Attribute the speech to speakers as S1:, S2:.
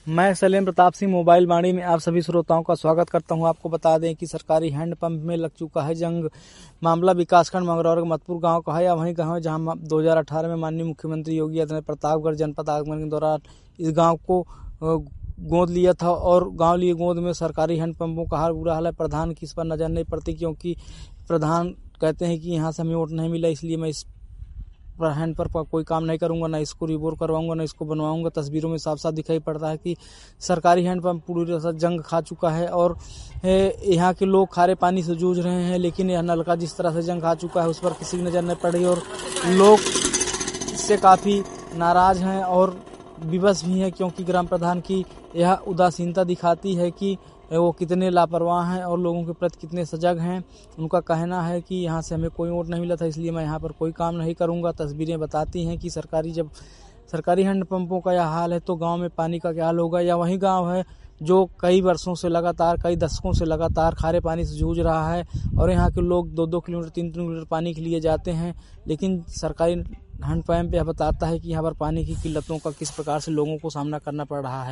S1: मैं सलीम प्रताप सिंह मोबाइल वाणी में आप सभी श्रोताओं का स्वागत करता हूं। आपको बता दें कि सरकारी हैंडपंप में लग चुका है जंग। मामला विकासखंड मंगरौर के मतपुर गांव का है या वहीं गांव जहां 2018 में माननीय मुख्यमंत्री योगी आदित्यनाथ प्रतापगढ़ जनपद आगमन के दौरान इस गांव को गोद लिया था और गांव लिए गोद में सरकारी हैंडपंपों का हाल बुरा हाल है। प्रधान की इस पर नजर नहीं पड़ती, क्योंकि प्रधान कहते हैं कि यहाँ से हमें वोट नहीं मिला, इसलिए मैं इस हैंड पर कोई काम नहीं करूंगा, ना इसको रिबोर करवाऊंगा, ना इसको बनवाऊंगा। तस्वीरों में साफ साफ दिखाई पड़ता है कि सरकारी हैंडपंप पूरी तरह से जंग खा चुका है और यहाँ के लोग खारे पानी से जूझ रहे हैं। लेकिन यह नलका जिस तरह से जंग खा चुका है उस पर किसी की नज़र नहीं पड़ रही और लोग इससे काफ़ी नाराज हैं और विवश भी हैं, क्योंकि ग्राम प्रधान की यह उदासीनता दिखाती है कि वो कितने लापरवाह हैं और लोगों के प्रति कितने सजग हैं। उनका कहना है कि यहाँ से हमें कोई वोट नहीं मिला था, इसलिए मैं यहाँ पर कोई काम नहीं करूँगा। तस्वीरें बताती हैं कि सरकारी हैंडपंपों का यह हाल है तो गांव में पानी का क्या हाल होगा। या वही गांव है जो कई वर्षों से लगातार, कई दशकों से लगातार खारे पानी से जूझ रहा है और यहाँ के लोग 2-2 किलोमीटर 3-3 किलोमीटर पानी के लिए जाते हैं। लेकिन सरकारी हैंडपंप यह बताता है कि यहाँ पर पानी की किल्लतों का किस प्रकार से लोगों को सामना करना पड़ रहा है।